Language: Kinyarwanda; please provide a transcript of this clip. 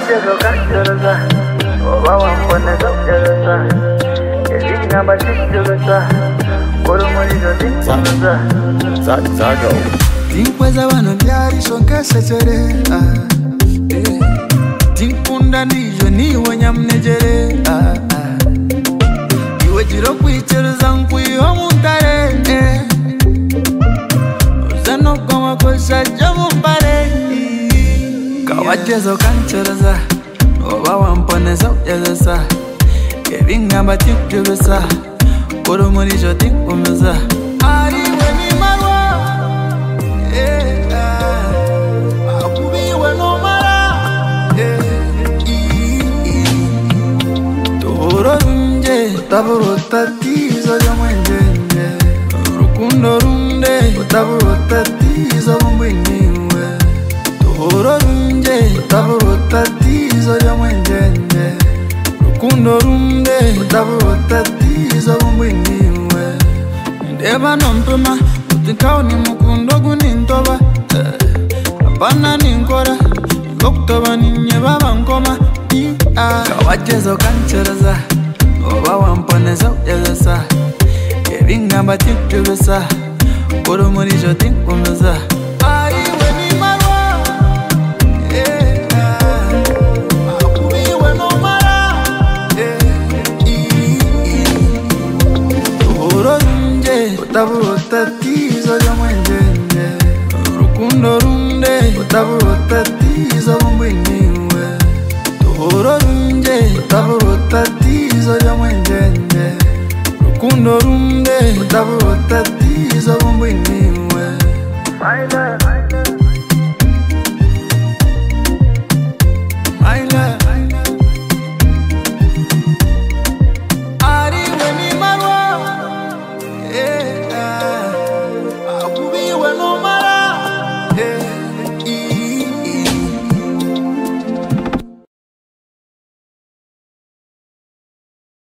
wajyaga ukancuruza uba wamboneza ubyorosa izi ngamba zibyorosa kora umuriro zincuruza zago tinkweza abantu byarisho nkesekerera tinkunda ndijo niwe nyamunegere iwe giro kwiceruza nkwiho mutare uza no kwamakosa jya mumbare kawageza ukancuruza uba wamboneza ubyorosa ibingamba tibyorosa kora umuriro tinkomeza ariwe ni marwa akubiwe nomara tuhoro runje utaburuta tizo ryo mwenjenje urukundo runde utaburuta tizo bumbwiniwe tuhoro runje utaburuta tizo ryo mwenjenje urukundo runde utaburuta tizo bumbwiniwe ndeba nompema utinkawo ni mukundo gunintoba apana ninkora ngokutoba ninye babankoma kawageza ukancuruza uba wamboneza ubyorosa ibingamba tibyorosa kora umuriro tinkomeza ariwe ni marwa akubiwe nomara tuhoro runje utaburuta tizo ryo mwenjenje urukundo runde utaburuta tizo bumbwiniwe tuhoro runje utaburuta tizo ryo mwenjenje urukundo runde utaburuta tizo bumbwiniwe.